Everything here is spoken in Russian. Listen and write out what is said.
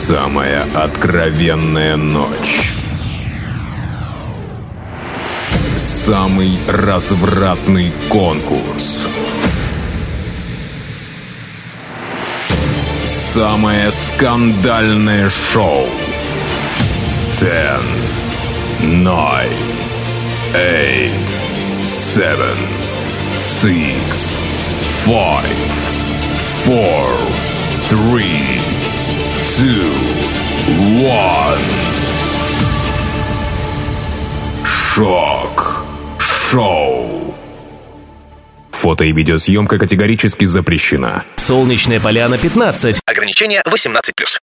Самая откровенная ночь. Самый развратный конкурс. Самое скандальное шоу. 10, 9, 8, 7, 6, 5, 4, 3, 2, 1. Шок. Шоу. Фото и видеосъемка категорически запрещена. Солнечная поляна 15. Ограничение 18+.